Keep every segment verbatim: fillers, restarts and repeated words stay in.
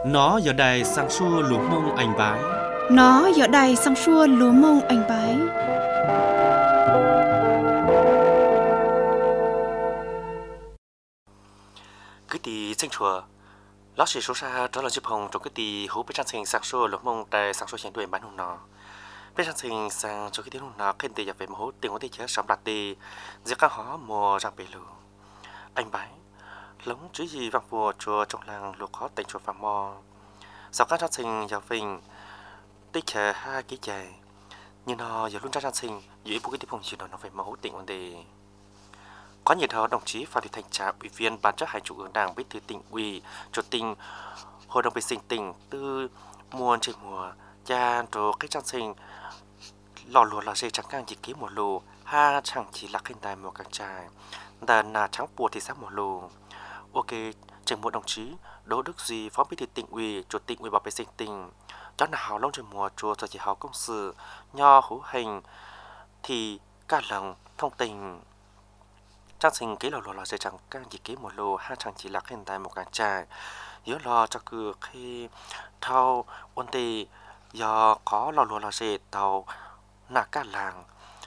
Nó giờ đây sang xua lúa mông anh bái. Nó giờ đây sang xua lúa mông anh bái. Cứ đi sinh chùa, lót chỉ số xa đó là chụp hồng trong cái đi hú bên trang sinh sang xua lúa mông tại sang xua hiện tuổi bán hùng nó. Bên trang sinh sang cho cái tiếng hùng nó khen tiền về một hú tiền có thể chế sống đạt đi, giữa các họ mùa răng bể lù. Anh bái, lống chứ gì vang vua chùa trong làng lục khó tỉnh chùa vàng mò. Sau các trang sinh giáo phình, tích chế hai ký chạy, nhưng nó giờ luôn trang sinh dưới bộ cái tiếp hùng chỉ nó về một hú tỉnh vấn đề. Có nhiệt đó đồng chí Phạm Thị Thanh Trà, ủy viên ban chấp hành trung ương Đảng, bí thư tỉnh ủy, chủ tịch hội đồng vệ sinh tỉnh từ mùa trên mùa cha rồi cách trang sinh lò lúa là dây trắng càng chỉ ký một lù ha chẳng chỉ là khen tài một càng trai đàn là trắng bùa thì sáng một lù. Ok, trên một đồng chí Đỗ Đức Duy, phó bí thư tỉnh ủy, chủ tịch ủy ban vệ sinh tỉnh cho nào lông trên mùa chùa cho chỉ hào công sự nho hữu hành thì cả lần thông tình trang sinh ký lò lúa là dây trắng càng chỉ ký một lù ha chẳng chỉ là khen tài một càng trai nhớ lo cho cứ khi thao ôn tì do có lò lúa là dây tàu nà cả làng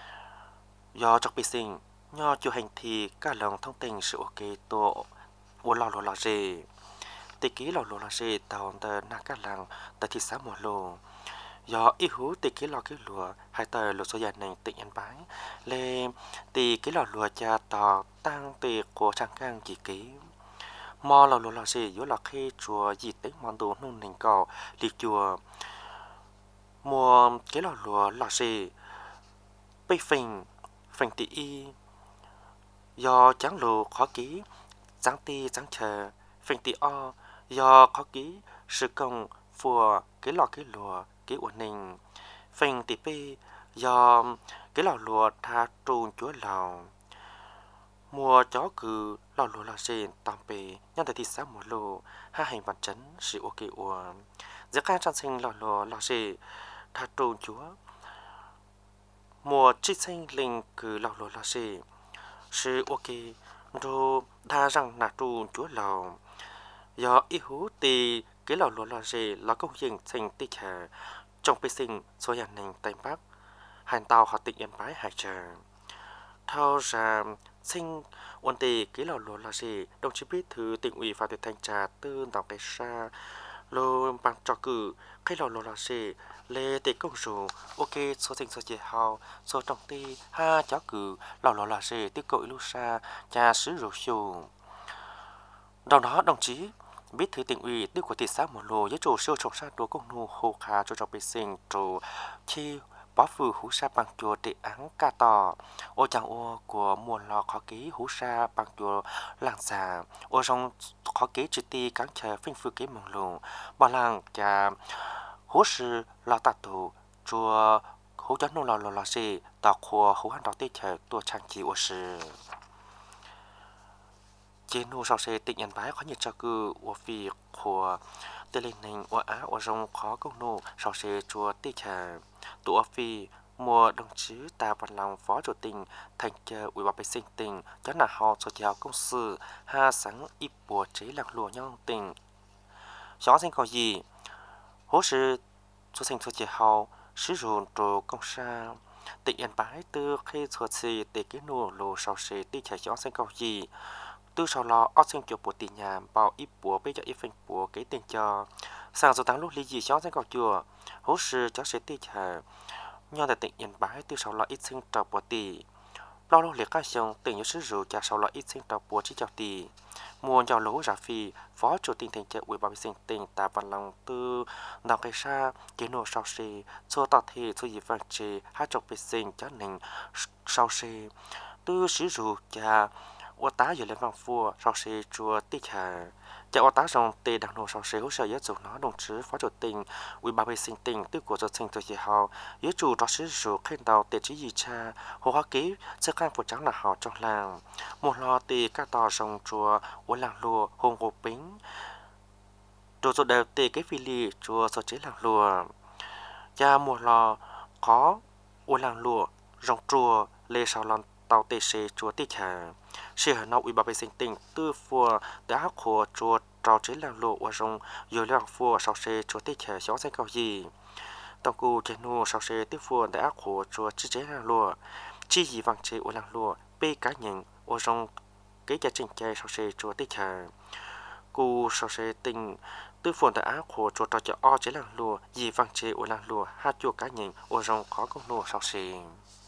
do trong bị sinh nho chủ hành thì cả lần thông tình sự ok tổ của lò lúa là dây tì ký lò lúa là dây tàu tờ nà cả làng tờ thị xã một lù do ý hú tì ký lò cái lúa hai tờ lúa số dài này tỉnh Yên Bái lên tì ký lò lúa cha tàu tăng tì của trang càng chỉ ký mò lò lúa là dây yếu là khi chùa gì tính món đồ nông nền cỏ đi chùa mùa cái lò lúa là dây bây phình phình tì y do trắng lù khó ký trắng ti trắng chờ phình tì o do khó ký sự công phùa cái lò cái lúa cái ổn định phình tì pi do cái lò lúa tha trùn chúa lào mùa chó cừ lò lúa là dây tạm bề nhân tại thị xã mùa lù hai hành văn chấn sự ok ủa giữa các trang sinh lò lúa là dây tha trùn chúa mùa trích sinh linh cừ lò lúa là dây sự ok rồi đa rằng là trùn chúa lào do ý hú tì cái lò lúa là dây là công trình thành tích hà trong bê sinh số nhà nền Tây Bắc hành tàu họ tỉnh Yên Bái hải trà thao ra sinh ổn tì cái lò lúa là gì đồng chí bí thư tỉnh ủy Phạm Thị Thanh Trà tư đảo cái xa lô bằng trò cử cái lò lúa là gì lê tì công chủ ok số sinh số chế hào số trong ti ha chó cử lò lúa là gì tiêu cội lưu xa cha sứ rượu xù đầu đó đồng chí bí thư tỉnh ủy tiêu của thị xã một lô với chủ siêu trồng sát đồ công nô hồ khá cho trong bê sinh chủ chi bó phừ hú sa bằng chùa trị án ca tò ô chẳng ô của muôn lò khó ký hú sa bằng chùa làng xà ô trong khó ký chỉ ti cán chờ phinh phư ký mong lùng bà làng chà hú sư lò tạ tù chùa hú chán nô lò lò lò xì tà khua hú hàn đọc tê chờ tua trang trí ô sư chế nô sau xe tỉnh Yên Bái khó nhiệt cho cư ô phi của tê lên nành ô á ô trong khó công nô sau xe chùa tê chờ tụ phi mùa đồng chí ta văn lòng phó chủ tịch thành chờ ủy ban vệ sinh tỉnh cho là họ cho giáo công sự ha sáng ít bùa chế lạc lùa nhau tỉnh gió sinh có gì hỗ sự cho sinh cho chế họ sử dụng đồ công sa tỉnh Yên Bái từ khi cho xì để cái nô lô sau xì đi chạy gió sinh có gì từ sau đó ở sinh cho bộ tiền nhà bảo ít bùa bây giờ ít phanh bùa cái tiền cho sang số tháng lúc lý gì gió sinh có chùa hỗ sự cho sẽ đi chờ nhưng tại tỉnh Yên Bái từ sau là ít sinh trò bùa tỷ lâu lâu liệt các sông tỉnh như sử dụng cho sau là ít sinh trò bùa chỉ chào tỷ muôn giàu lỗ giả phi phó chủ tịch thành trợ ủy ban vệ sinh tỉnh ta văn lòng từ đào cây sa chế nô sau xì xô tạo thị xô dịp vàng trì hai chục vệ sinh cho nên sau xì từ sử dụng cho ô tá giờ lên vàng phua sau xì chùa tích hà cha ô tá trong tê đảng nô sau xì hỗ trợ giáo dục nó đồng chí phó chủ tịch ủy ban vệ sinh tỉnh từ của giáo sinh từ chị họ giáo chủ đó sử dụng khen tàu tê chỉ gì cha hồ hoa ký sẽ can phụ trắng là họ trong làng một lò tê các tàu sông chùa ô làng lùa hùng cổ bính đồ số đều tê cái phi lì chùa sở chế làng lùa cha một lò có ô làng lùa rong chùa lê sau lon tàu tê xê chùa tê hà sự hở nào ủy ban vệ sinh tỉnh từ phùa đã khổ chùa trò chế làng lộ ở trong nhiều làng phù sau xe cho tết trẻ xóa xe cầu gì tàu cụ chế nô sau xe tiếp phù đã ác khổ cho chế chế làng lộ chỉ gì vàng chế ở làng lộ bê cá nhân ở trong cái gia trình chơi sau xe cho tết trẻ cụ sau xe tình tư phù đã ác khổ cho trò chơi o chế làng lộ gì vàng chế ở làng lộ hát cho cá nhân ở trong khó công nô sau xe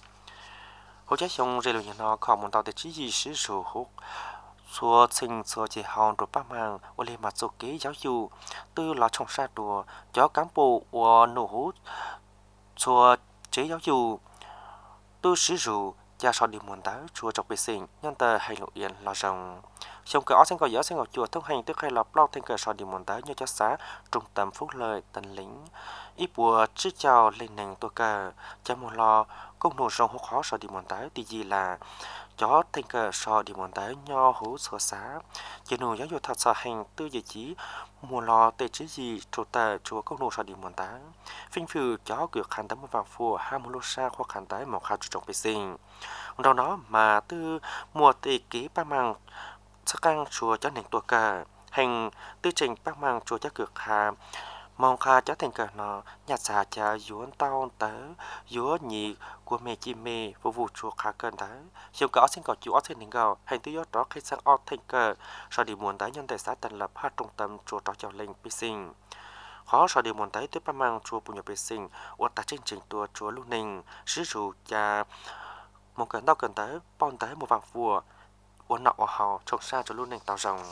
hỗ trợ xong rồi là nó có một tàu để chỉ gì sử dụng hút xua sinh xua chỉ hòn rồi ba mang ở lên mặt số kế giáo dục từ là trong sa đùa cho cán bộ của nổ hút xua chế giáo dục từ sử dụng cha so đi muốn tới chùa trong vệ sinh nhân tờ hay lộ yên là rồng xong cái ó sinh có giáo sinh ở chùa thông hành tức hay là bao thành cờ so đi muốn tới như cho xã trung tâm phúc lợi tần lính ít bùa chữ chào lên nền tôi cờ cha một lo công nổ rồng hút khó so đi muốn tới thì gì là chó thành cờ so đi muốn tới nho hú sửa xá chỉ nụ giáo dục thật sự hành tư giải trí mùa lo tệ chứ gì chủ tờ chúa công nô so đi muốn tới phim phừ chó cửa khăn tấm vàng phù hai mùa lô sa khoa khăn tới một khăn chủ trọng vệ sinh đâu đó mà từ mùa tệ ký ba mang sắc căng chùa cho nền tuổi cờ hành tư trình ba mang chùa cho cửa hà mong kha cho thành cờ nó nhặt xả cha yuan tao tới yuan nhị của mẹ chi mẹ phục vụ chùa khá cơn tới chiều có xin có chùa xin đình gạo hành tư yếu đó khi sang o thành cờ sau đi muốn tới nhân tại xã thành lập hai trung tâm chùa đó chào linh pi sinh khó sau đi muốn tới tiếp ba mang chùa bùn nhập pi sinh ở tại chương trình tour chùa lưu ninh sử dụng cha một cơn đau cơn tới bon tới một vàng phùa ở nọ ở hào trồng xa cho lưu ninh tàu rồng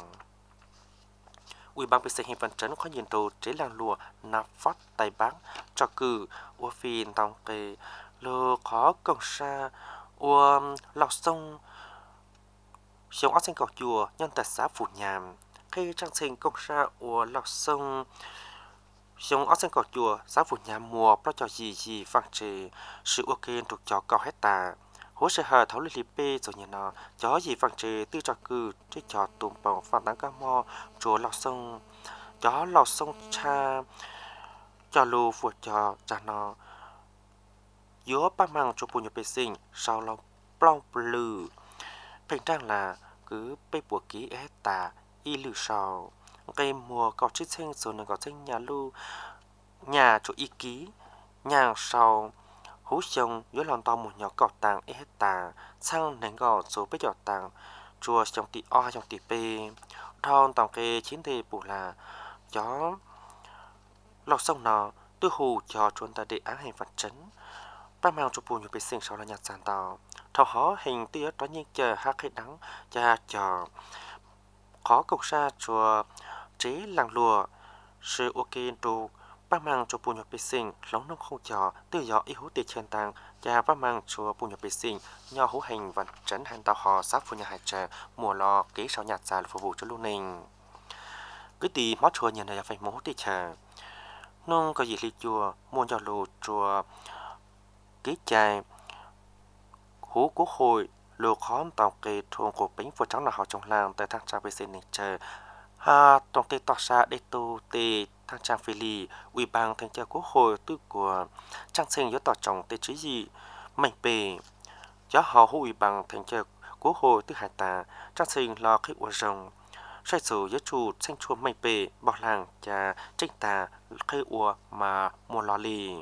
ủy ban bê xê hiện vận trấn có nhìn đồ chế làng lụa nạp phát tài bán cho cử của phiên tòng kề lô khó cổng xa của lọc sông sống ác sinh cầu chùa nhân tại xã phủ nhàm khi trang sinh cổng xa của lọc sông sống ác sinh cầu chùa xã phủ nhàm mùa bao trò gì gì vang trề sự ok thuộc cho cầu hết tà hỗ trợ hà thấu lý bê rồi nhà nó chó gì vàng trề tư trò cư chơi trò tùm bầu phản đáng cá mò chùa lọc sông chó lọc sông cha cho lù phù trò trả nó giữa ba mang cho bùn nhập vệ sinh sau lòng plong lừ bình trang là cứ bê bùa ký hết tà y lử sào cây mùa có chít sinh rồi nó có sinh nhà lưu nhà chỗ y ký nhà sau hú sông dưới lòng to một nhỏ cọt tàng hết tà sang nền gò số bế giọt tàng chùa trong tỷ o trong tỷ p thon tòng kê chiến đề bù là gió lọt sông nó tư hù cho chuồn ta để án hành vật chấn ba mang chụp bù nhiều vệ sinh sau là nhặt sàn tàu thao hó hình tia đó nhiên chờ hát hết đắng cha chờ khó cục xa chùa chế làng lùa sự ok tru ba mang cho bùn nhập vệ sinh lóng nông không trò từ gió ý hú tiệt trên tàng và ba mang cho bùn nhập vệ sinh nho hú hành vật trấn hành tàu hò sát phu nhà hải trợ mùa lo kế sau nhạt già phục vụ cho lưu ninh cứ tì mót chùa nhận là phải mố tiệt chờ nông có gì li chùa mua cho lù chùa kế chài hú quốc hội lù khó tàu kê thuồng của bánh phụ trắng là họ trong làng tại thang trà vệ sinh này chờ ha tổng tê tỏ xa đê tô tê thang trang phi lì ủy ban thanh tra quốc hội tư của trang sinh với tỏ trọng tê chứ gì mạnh bề giáo họ hữu ủy ban thanh tra quốc hội tư hải tà trang sinh lo khách của rồng sai sử với chủ sinh chua mạnh bề bảo làng cha trinh tà khách của mà mua lo lì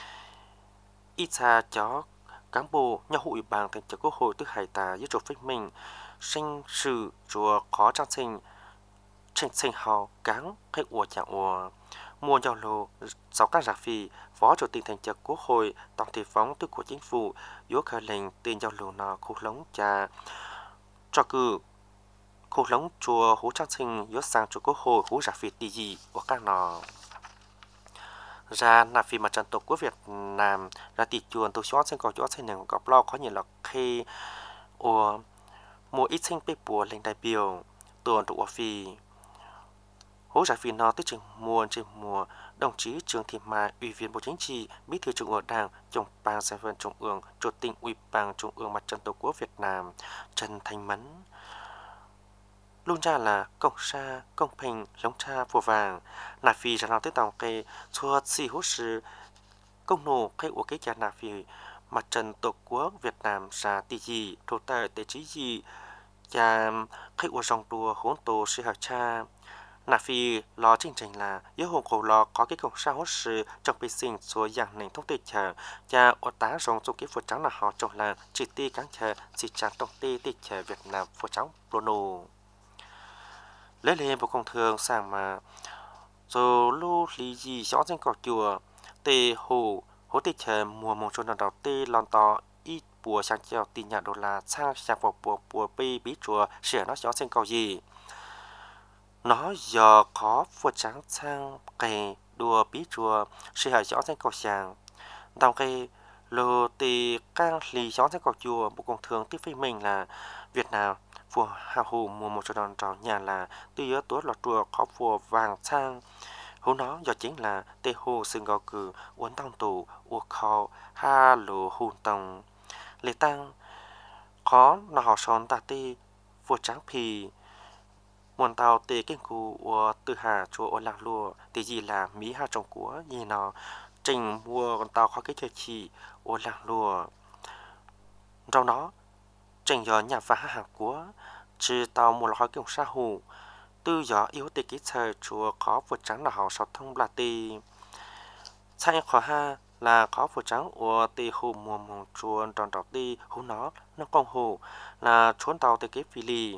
ít xa chó cán bộ nhà hữu ủy ban thanh tra quốc hội tư hải tà với chủ phích mình sinh sự chùa khó trang sinh trình sinh hào cán khách của chàng của mua giao lô sáu các giả phi phó chủ tịch thành trực quốc hội tổng thị phóng tư của chính phủ yếu khởi lệnh tiền giao lô nọ khu lống trà cho cử khu lống chùa hú trang sinh yếu sang cho quốc hội hú giả phi tỷ gì của các nọ ra nạp phi mặt trận tổ quốc Việt Nam ra tỷ chuồn tổ xóa sinh có chỗ sinh nền gọp lo có nhiều là khi của mua ít sinh bê bùa lên đại biểu tuần tụ phi hỗ trợ phi nó tới trường mùa trên mùa đồng chí Trương Thị Mai ủy viên Bộ Chính trị bí thư Trung ương Đảng trưởng ban giải phận Trung ương chủ tịch ủy ban Trung ương Mặt trận Tổ quốc Việt Nam Trần Thanh Mẫn luôn ra là công sa công bình lóng cha phù vàng nạp phi ra nào tới tàu cây xua xì hỗ sự công nổ cây của cái nhà nạp phi Mặt trận Tổ quốc Việt Nam ra tỷ gì thổ tài tế trí gì và cây của dòng đùa hỗn tổ sĩ hạt cha Nà phi lo chương trình là yếu hồ cổ lo có cái công sao hốt sự trong bì sinh số dạng nền thông tin chờ và ở tá rong trong cái phụ trắng là họ trong là chỉ ti cán chờ chỉ trả tổng ti ti chờ Việt Nam phụ trắng Bruno lấy lên bộ công thương sang mà rồi lưu lý gì rõ trên cỏ chùa tê hồ hỗ tê chờ mùa mùa cho đầu tê lon to ít bùa sang treo tin nhà đô la sang sang vào bùa bùa bi bí chùa sửa nó rõ trên cỏ gì nó giờ có phụ trắng sang cây đùa bí chùa sửa hở rõ trên cỏ sàng đồng cây lô tê cang lì rõ trên cỏ chùa bộ công thương tiếp với mình là Việt Nam phù hào hù mùa một cho đòn trò nhà là tuy yếu tối lọt chùa có phù vàng sang hú nó do chính là tê hồ sừng gò cử uốn tông tù u khâu ha lù hù tông lệ tăng có nó họ son ta tê phù trắng phì muôn tàu tê kinh cù u từ hà chùa u lạc lùa tê gì là mỹ hà trồng của gì nó trình mua con tàu khó cái chơi chỉ u lạc lùa trong đó trình giờ nhà phá hàng của chỉ tàu một loại kiểu sa hù tư giờ yếu tê kỹ thời chùa có vượt trắng là họ sọt thông là tì sai khó ha là có vượt trắng của tì hù mùa mùa chùa tròn trọt tì hù nó nó con hù là trốn tàu tê kỹ phi lì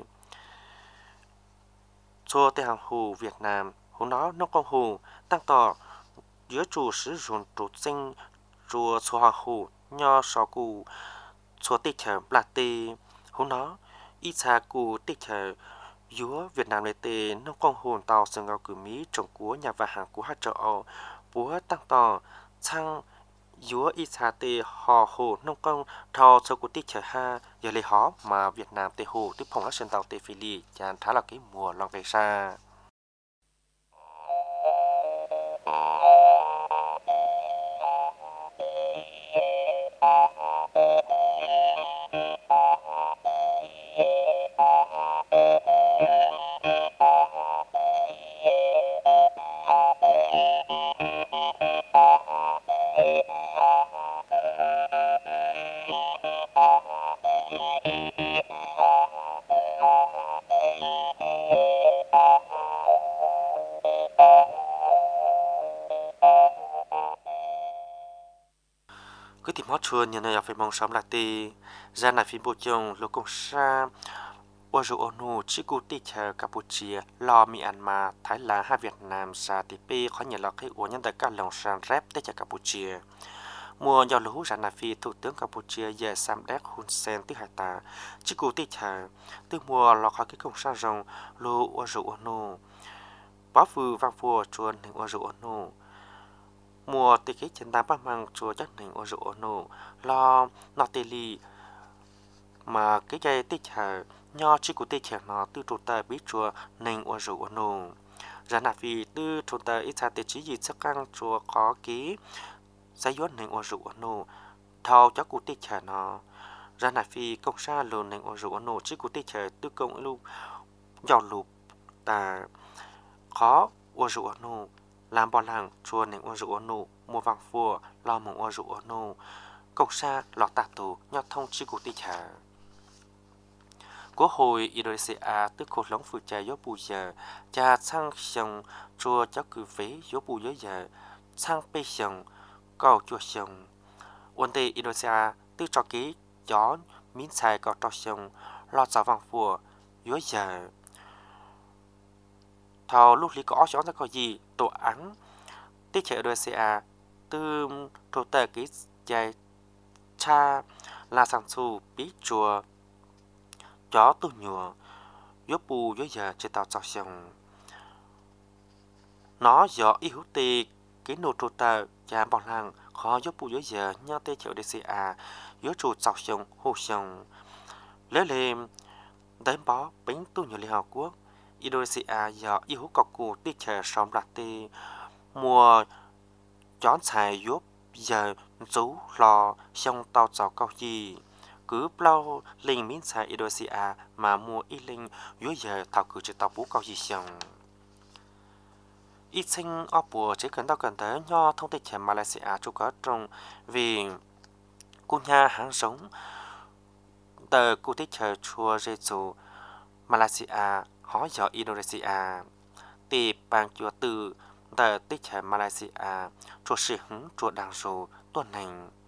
chùa tê hàng hù Việt Nam hù nó nó con hù tăng tỏ giữa chủ sử dụng chủ sinh chùa chùa hàng hù nho sọ cụ chùa tê chờ là tì hù nó ít xa cụ tê chờ Dúa Việt Nam lệ tê nông con hồn tàu sừng ngao cử Mỹ trồng của nhà và hàng của hát châu Âu búa tăng tỏ sang dúa ít xa tê hò hồ nông con thò sâu của tích chờ ha giờ lấy hó mà Việt Nam tê hồ tiếp phòng lá sân tàu tê phi lì chán thá là cái mùa lòng về xa cứ tìm hót chuồn như này phải mong sớm là tì ra này phim bộ chồng lô công sa Ua rủ ônu chỉ cụ tì chờ Campuchia lo Myanmar Thái Lan hay Việt Nam sa tì pi khó nhờ lọc cái ua nhân đại cả lòng sang rap tới chờ Campuchia mùa giao lưu ra này phi thủ tướng Campuchia về Samdech Hun Sen tới hải ta chỉ cụ tì chờ từ mùa lọc cái công sa rồng lô ua rủ ônu báo phù vang phù chuồn hình ua rủ ônu mùa tì cái chân đám băng mang chùa chắc hình ua rủ ônu lo nọ tì lì mà cái dây tì chờ nho chỉ của tê trẻ nó từ trốn ta biết chùa nên ua rủ ônu ra nạp vì từ trốn ta ít xa tê chỉ gì sắc căng chùa có ký giải yuan nên ua rủ ônu thao cho của tê trẻ nó ra nạp vì công sa lồn nên ua rủ ônu chỉ của tê trẻ từ công lu giàu lụp ta khó ua rủ ônu làm bỏ làng chùa nên ua rủ ônu mua vàng phùa lo mong ua rủ ônu công sa lọt tạ tù nhau thông chỉ của tê trẻ Quốc hội Indonesia tức khổ lóng phụ trà gió bù giờ cha sang sông chùa cháu cử phế gió bù gió giờ sang bê sông cầu chùa sông ổn tê Indonesia tức cho ký gió miến xài cầu trò sông lo giáo vàng phùa gió giờ thầu lúc lý có gió ra có gì tổ án tích trẻ Indonesia từ trò tờ ký dài cha là sang su bí chùa chó tu nhựa gió bù gió giờ chế tạo trò sông nó gió ý hữu tì cái nô trô tờ cha bọn làng khó gió bù gió giờ nhau tê chợ đê xê à gió trù trò sông hồ sông lấy lên đánh bó bánh tu nhựa lì hào quốc Indonesia gió ý hữu cọc cụ tê chợ sông lạc tê mùa chón xài gió giờ rú lò sông tàu trò cao gì cứ bao linh miến xài Indonesia mà mua ít linh dưới giờ thảo cử chỉ tàu bú cao gì xong ít sinh ở bùa chỉ cần tao cần tới nho thông tin chèm Malaysia chú có trong vì cô nhà hàng sống tờ cụ tích chờ chùa Jeju Malaysia hỏi giờ Indonesia thì bang chúa từ tờ tích trẻ Malaysia chúa sĩ hứng chúa đàng rù tuần này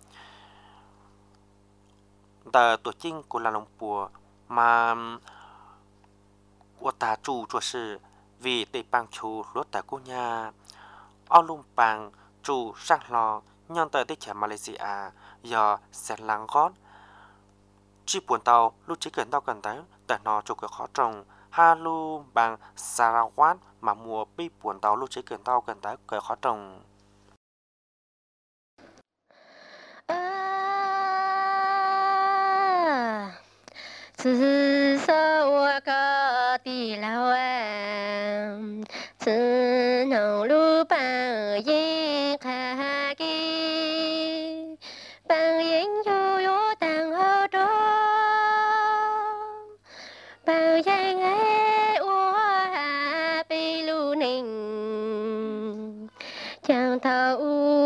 tờ tổ chính của là lòng bùa mà của ta chủ chúa sĩ vì tây bang chú lốt tại cô nhà ao lung bang chủ sang lò nhân tờ tích trẻ Malaysia do sẽ lắng gót chỉ buồn tàu lúc chỉ cần tàu cần tớiแต่nó chủ cái khó trồng ha lu bằng Sarawak mà mùa bi buồn tàu lúc chỉ cần tàu cần tới cái khó trồng từ sau cả đi lao em từ nông lu bằng yên khá kỳ bằng yên yo yo đang hao đó bằng yên ấy ua bị lu ninh chẳng thấu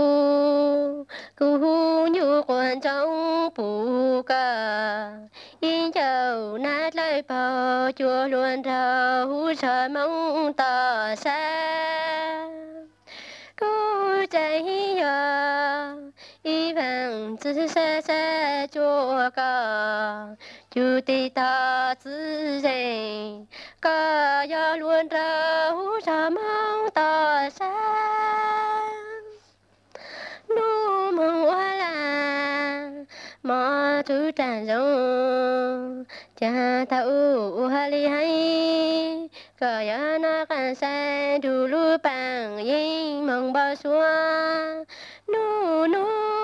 cú như quan trọng bù cả yên dầu nát lời bờ chùa luôn thấu trời mong tỏ xa cú chạy giờ y vàng tự xa xa chùa cả chú tì ta tự dậy cả giờ luôn thấu trời mong tỏ xa nu mong hoa là mà chú tràn rong cha ta u ha li hay cờ ya na can sai du lu bang yin mong ba xua nu nu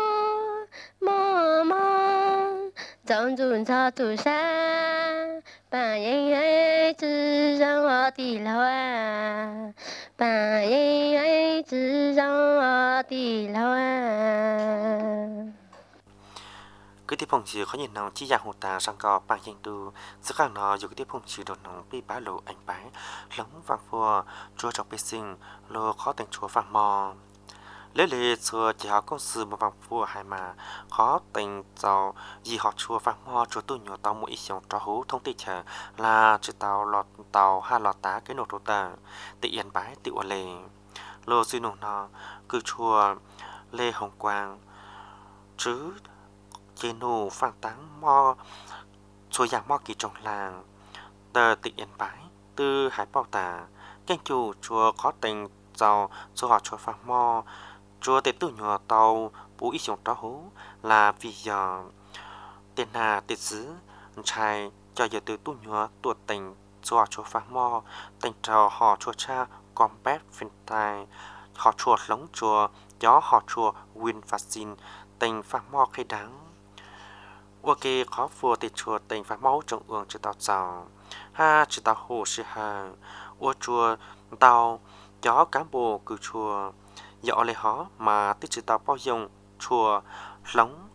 mò mò trong dùn sa tu sa bà yin ấy chỉ rằng ở đi lâu à bà yin ấy chỉ rằng ở đi lâu à cái tiếp phong chỉ có nhìn nào chỉ dạng hồ ta sang cò bằng hình tu sức hàng nó dù cái tiếp phong chỉ đột nòng bị bá lộ ảnh bái lống vàng phùa chua chọc bê sinh lô khó thành chua vàng mò lấy lệ xưa chỉ họ công sự một vàng phùa hay mà khó thành giàu gì họ chua vàng mò chua tu nhỏ tàu mũi xong cho hú thông tin chờ là chỉ tàu lọt tàu hai lọt tá cái nổ đồ ta tị yên bái tị ua lề lô suy nổ nó cứ chua lê hồng quang chứ chế nụ phang táng mò số dạng mò kỳ trong làng tờ tị yên bái từ hải bao tà kênh chủ chùa khó tình giàu số họ chùa phang mò chùa tệ tu nhỏ tàu bố ý xong đó hú là vì giờ tiền hà tệ xứ trai cho giờ từ tu nhỏ tuột tình số họ chùa phang mò tình trò họ chùa cha combat phiên tài họ chùa lống chùa gió họ chùa win vaccine tình phang mò khi đáng ok khó phù thì chùa tình phang máu trong uổng chỉ tao giàu ha chỉ tao hồ sĩ hà ô chùa tao gió cán bộ cứ chùa dọ lấy họ mà tích chỉ tao bao dung chùa lống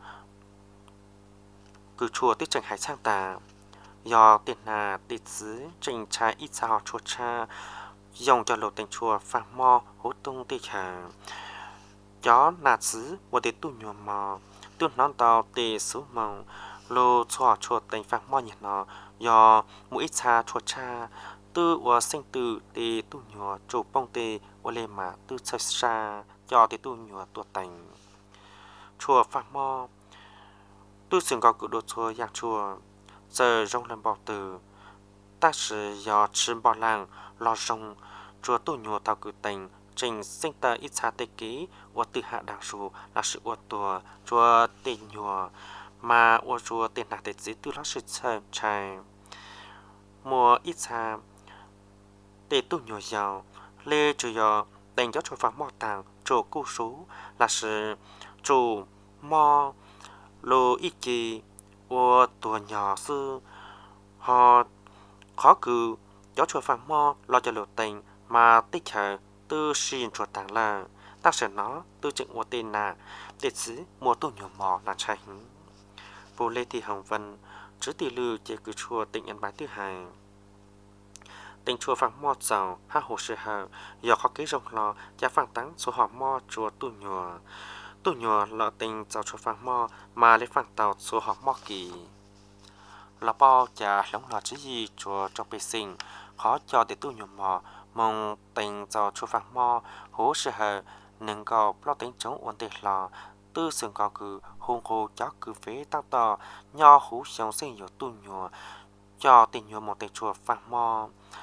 cứ chùa tích chẳng hải sang tà do tiền là tích xứ trình trái ít sao chùa cha dùng cho lộ tình chùa phang mò hỗ tung tích hà gió nạt xứ một tí tu nhùa mò tuôn non tàu tê số mong lô chùa chùa tình phang mò nhỉ nó do mũi cha chùa cha tư và sinh từ tê tu nhùa chủ bông tê và lê mà tư chơi xa cho tê tu nhùa tuột tình chùa phang mò tư sừng gò cự đồ chùa giang chùa giờ rong lên bảo từ ta sử do chim bảo làng lo rong chùa tu nhùa tàu cự tình trình sinh tờ ít xa tê ký và tự hạ đảng sù là sự ua tùa chùa tê nhùa mà ua chùa tê nạc tê dĩ tư lắc sự chơi chai mùa ít xa tê tu nhùa giàu lê chùa giàu tình cho chùa phá mò tàng chùa cụ sú là sự chùa mò lô ít kỳ ua tùa nhỏ sư họ khó cử cho chùa phá mò lo cho lộ tình mà tích chờ tư xin chuột tàng là ta sẽ nó tư chứng của tên là liệt sĩ mùa tu nhỏ mò là trái hứng vô lê thị hồng vân chứ tỷ lư chế cử chùa tỉnh ấn bái thứ hai tỉnh chùa phẳng mò giàu ha hồ sư hà do khó kế rộng lò giá phẳng tắng số họ mò chùa tu nhỏ tu nhỏ là tỉnh giàu chùa phẳng mò mà lấy phẳng tàu số họ mò kỳ là bao chả lóng lò chứ gì chùa trong bề sinh khó cho để tu nhỏ mò mong tình cho chú phạt mò hố sự hờ nâng gò lo tính chống ổn định lò tư sừng gò cử hôn khô chó cử phế tăng tò nho hú sống sinh nhiều tu nhùa cho tình nhùa một tình chùa phạt mò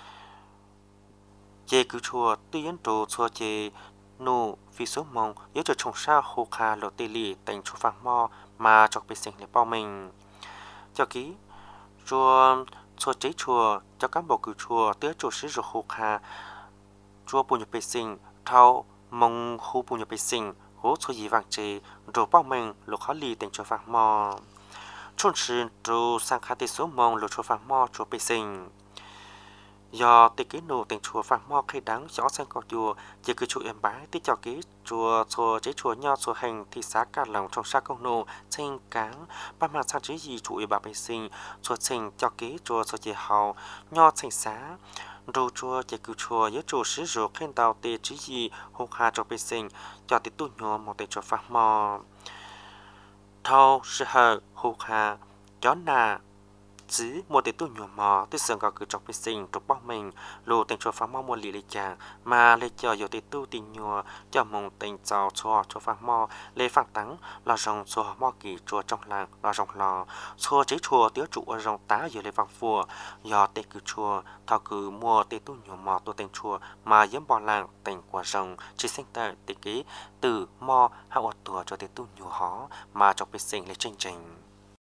chê cứ chùa tư yến trù chùa chê nụ vì số mong yếu cho trồng sa hồ kha lộ tê lì tình chùa phạt mò mà chọc bị sinh để bao mình cho ký chùa chùa chế chùa cho các bộ cử chùa tứa chùa sĩ rồi hồ kha chùa bùn nhập bị sinh thao mong khu bùn nhập bị sinh hố chùa gì vàng chế rồi bao mình lộ khó lì tình chùa phạt mò chôn sinh chùa sang khá tê số mong lộ chùa phạt mò chùa bị sinh do tê kế nô tình chùa phạt mò khi đáng rõ sang có chùa chỉ cứ chùa em bái tí cho kế chùa chùa chế chùa nho chùa hành thị xã cả lòng trong sa công nô trên cáng ba mặt sang chế gì chùa bà bệ sinh chùa trình cho kế chùa chùa chế hào nho thành xã rồi chùa chỉ cứ chùa với chùa sử dụng khen tàu tê chế gì hô hà cho bệ sinh cho tê tu nhỏ một tê chùa phạt mò thâu sự hờ hô hà chó nà chỉ một tê tu nhỏ mò tê sườn gò cứ chọc bệ sinh trục bao mình lô tình chùa phạt mò một lì lì chàng mà lê cho nhiều tê tu tình nhỏ cho mong tình chào chùa chùa phạt mò lê phạt tắng là rồng chùa mò kỳ chùa trong làng là rồng lò chùa chế chùa tiếu trụ ở rồng tá dưới lê vàng phùa do tê cứ chùa thao cứ mua tê tu nhỏ mò tu tình chùa mà yếm bỏ làng tình của rồng chỉ sinh tại tê kế từ mò hạ ọt tùa cho tê tu nhỏ hó mà chọc bệ sinh lê trình trình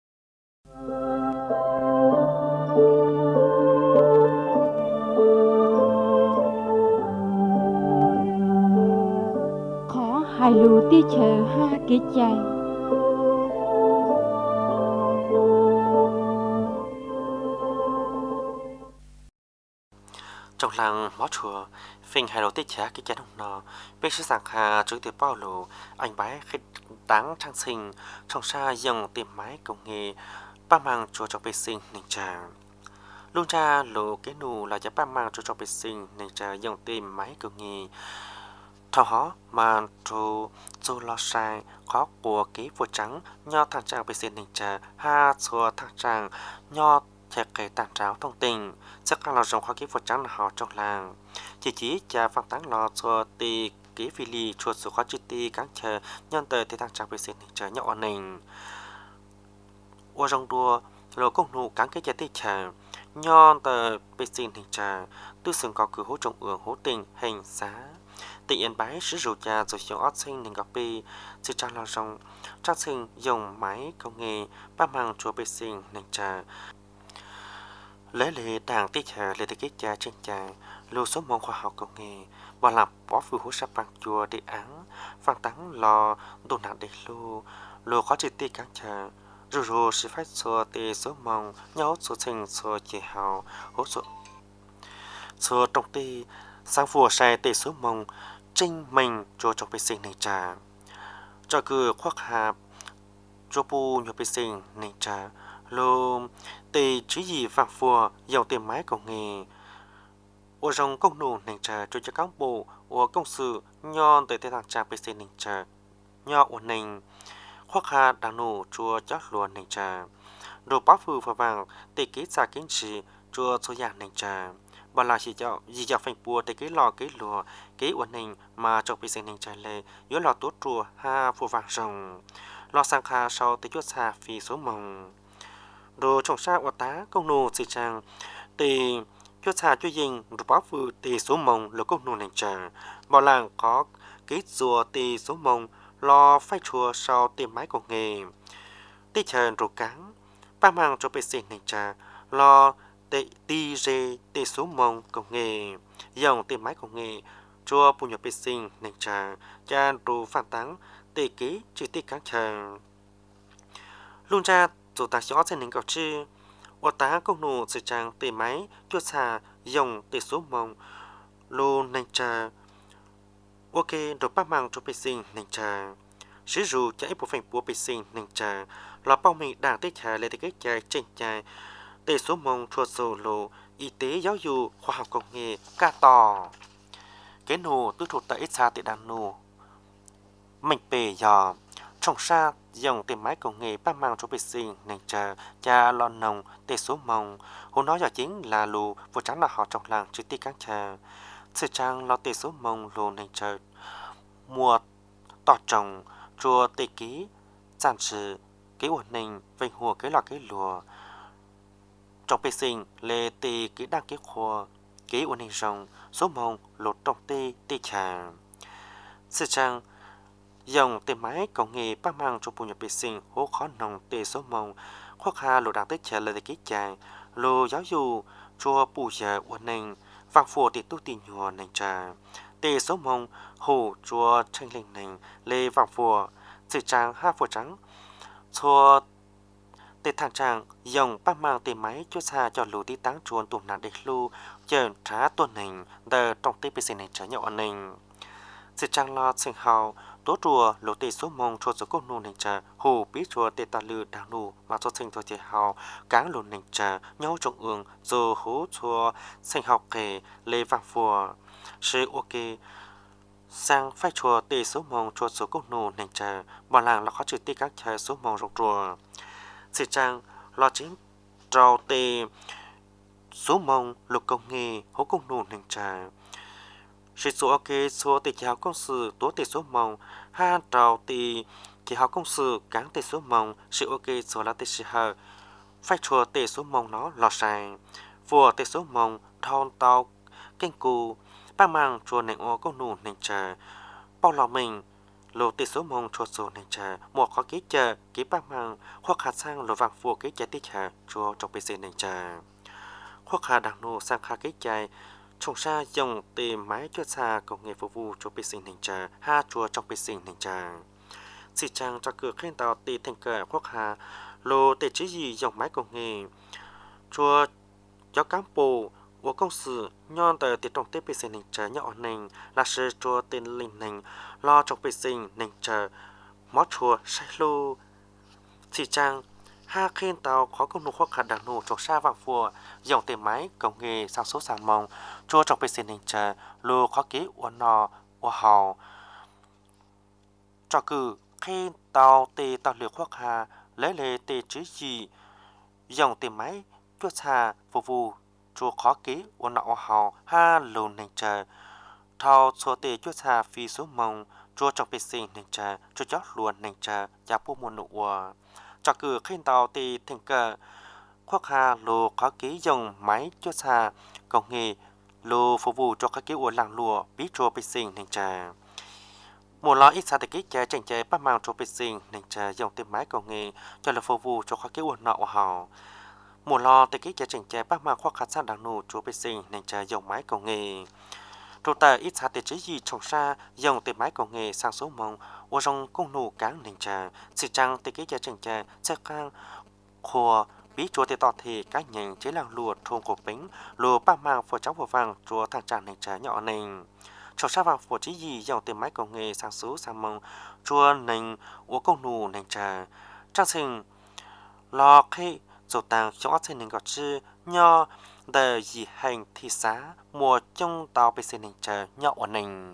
khó hai lù ti chờ ha kế chạy trong làng mó chùa phình hai đầu tiết chá cái chén hồng nọ bên sư sảng hà chữ tiệp bao lù anh bái khích đáng trang sinh trong xa dòng tiệm máy công nghệ ba mang chùa trong bê sinh nền trà luôn cha lộ cái nụ là giá ba mang chùa trong bê sinh nền trà dòng tiệm máy công nghệ thao hó mà chùa chùa lo sai khó của ký vua trắng nho thằng trang bê sinh nền trà ha chùa thằng trang nho theo cái tàn tráo thông tình chắc là dòng khoa ký vua trắng là họ trong làng chỉ chỉ cha phang táng lo cho tì ký phi lì chuột số khó chữ tì cáng chờ nhân tờ thì thằng trang bê sinh nền trà nhỏ nền ô rong đua lô công nụ cán cái trái tê trà nhon tờ bê sinh hình trà tư sừng có cử hỗ trọng ưởng hỗ tình hình xá tị yên bái sử dụng trà rồi dùng ót sinh nền gặp bê sự trang lo rong trang sinh dùng máy công nghệ ba mang chùa bê sinh nền trà lấy lệ đảng tê trà lệ tê kết trà trên trà lô số môn khoa học công nghệ và làm bó phù hỗ sắp bằng chùa đề án phang tắng lò đồ nạn đề lô lô khó chữ tê cán trà rồi rồi sẽ phát số tê số mong nhau số trình số chế hào hỗ số số trọng tê sang phùa sai tê số mong trinh mình cho trong bê sinh này trà cho cứ khoác hạp cho bù nhập bê sinh này trà lô tê chứ gì vàng phùa dòng tê máy công nghệ ô rong công nụ này trà cho cho các bộ ô công sự nhon tới tê thằng trà bê sinh này trà nho ổn nình khoác hà đàn nổ chùa chót luồn nền trà đồ bá phù và vàng tê kế xa kiến trì chùa số dạng nền trà bà là chỉ cho gì cho phanh bùa tê kế lò kế lùa kế uẩn nền mà trong bị sinh nền trà lệ yếu lò tốt chùa ha phù vàng rồng lò sang kha sau tê chuột xa phi số mồng đồ trồng sa uất tá công nô xì trang tê chuột xa chuột dinh đồ bá phù tê số mồng lô công nô nền trà bà làng có kế rùa tê số mồng lo phai chùa sau tìm máy công nghệ tí chờ rồi cáng ba mang cho bê sinh này trà lo tê ti rê tê số mong công nghệ dòng tìm máy công nghệ chùa bù nhập bê sinh này trà cha đồ phản táng tê kế chỉ tê cáng chờ luôn cha dù ta xóa trên nền cầu chi ô tá công nụ sự trang tê máy chuột xà dòng tê số mong lô này trà ok rồi ba mang cho bê sinh nền trà sử dụng cho ít bộ phận của bê sinh nền trà là bao mình đảng tê trà lên cái trà trên trà tê số mong chua sổ lô y tế giáo dục khoa học công nghệ ca tò cái nô tư thuộc tại ít xa tê đàn nô mình bề dò trong xa dòng tê máy công nghệ ba mang cho bê sinh nền trà cha lon nồng tê số mong hôm nói giờ chính là lù vô trắng là họ trong làng chữ tê cán trà sự trang lo tê số mông lô nền trời mùa tỏ trồng chùa tê ký giàn trừ cái ổn định vinh hùa cái lò cái lùa trong bê sinh lê tê ký đăng cái khô cái ổn định rồng số mông lột trong tê tê trà sự trang dòng tê máy công nghệ bắt mang cho bùn nhập bê sinh hố khó nồng tê số mông khoác hà lô đăng tê trà lời ký chàng lô giáo dù chùa bù giờ ổn định vàng phùa tê tu tì nhùa nền trà tê số mông hồ chùa tranh linh nền lê vàng phùa sự trang ha phùa trắng chùa tê thang trang dòng bắt mang tê máy cho xa cho lũ tí táng chuồn tùm nạn địch lưu chờ trá tuần nền đờ trong tê bê sinh nền trở nhọ nền sự trang lo sinh hào tố chùa lũ tê số mông chùa số cốc nụ nền trở hồ bí chùa tê tà lư đàng nụ mà cho sinh thôi chế hào cáng lũ nền trở nhau trọng ương dù hố chùa sinh hào kề lê vàng phùa sự ok sang phái chùa tê số mông chùa số cốc nụ nền trở bảo làng là khó trừ tê các trời số mông rộng chùa sự trang lo chính trao tê số mông lục công nghệ hố công nụ nền trà sự số ok số tê kỳ hào công sự tố tê số mông ha trao tê kỳ hào công sự cán tê số mông sự ok số là tê sĩ hờ phái chùa tê số mông nó lò sàng vua tê số mông thon tao kênh cù ba mang chùa nền ô công nụ nền trà bao lò mình lô tê số mông chùa số nền trà một khó ký chờ ký ba mang hoặc hạt sang lô vàng phùa ký trái tê trà chùa trong bê xê nền trà hoặc hạt đằng nô sang khá ký trái trồng xa dòng tê máy chua xa công nghệ phục vụ cho bê xê nền trà ha chùa trong bê xê nền trà xì trang cho cửa khen tàu tê thành cờ hoặc hạt lô tê chỉ gì dòng máy công nghệ chùa giáo cám bồ của công sự nhon tờ tiết trong tết bê xê nền trà nhỏ nền là sự chùa tên linh nền lo trong bê xê nền trà mó chùa sai lô xì trang ha khen tàu khó công nụ hoặc hạt đằng nụ trồng xa vàng phùa dòng tê máy công nghệ sang số sang mong chùa trong bê xê nền trà lô khó ký uốn nò uốn hào cho cử khen tàu tê tàu liều hoặc hà lấy lệ tê chứ gì dòng tê máy chuột xa phục vụ chùa khó ký uốn nọ hào ha lô nền trà thao số tê chuột xa phi số mong chùa trong bê xê nền trà chùa chót luôn nền trà giá bố môn nụ uà cho cử khen tàu tê thành cờ khoác hà lô khó ký dòng máy chuột xa công nghệ lô phục vụ cho các ký uốn làng lùa bí chùa bê xê nền trà một lọ ít xa tê ký trà chành chế bắt mang chùa bê xê nền trà dòng tê máy công nghệ cho là phục vụ cho các ký uốn nọ hào một lò tê ký chành chế bắt mang khoác hạt sang đằng nụ chùa bê xê nền trà dòng máy công nghệ trụ tờ ít xa tê chế gì trồng xa dòng tê máy công nghệ sang số mong ô rong công nụ cáng nền trà sự trang tê ký chà chành chế sẽ khang khô bí chùa tê tọt thì các nhành chế làng lùa thôn cổ bính lùa bắt mang phổ cháu phổ vàng chùa thang tràng nền trà nhỏ nền trồng xa vàng phổ chí gì dòng tê máy công nghệ sang số sang mong chùa nền ô công nụ nền trà trang sinh lo khi dầu tàng trong ác sinh nền gọt chư nho đời dị hành thị xá mùa trong tàu bê xê nền trà nhỏ nền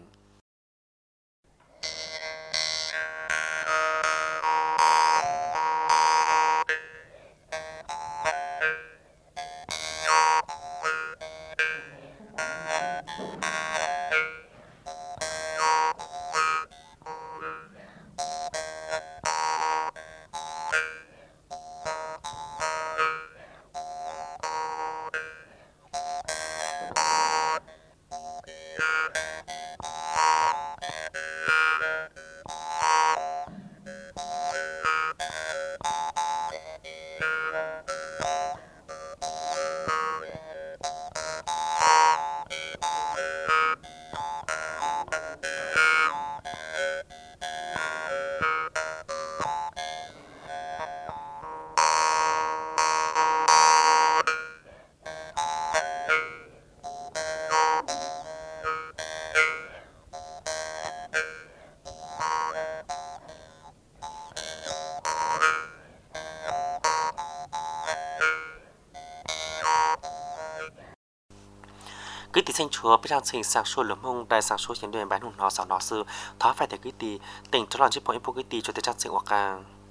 cứ tí sinh chúa biết rằng sinh sang số lớn mông đại sang số hiện đoàn bán hùng nó sao nó sư tháo phải để cứ tí tỉnh cho lòng chiếc bộ info cứ tí cho tới trang sinh hoặc càng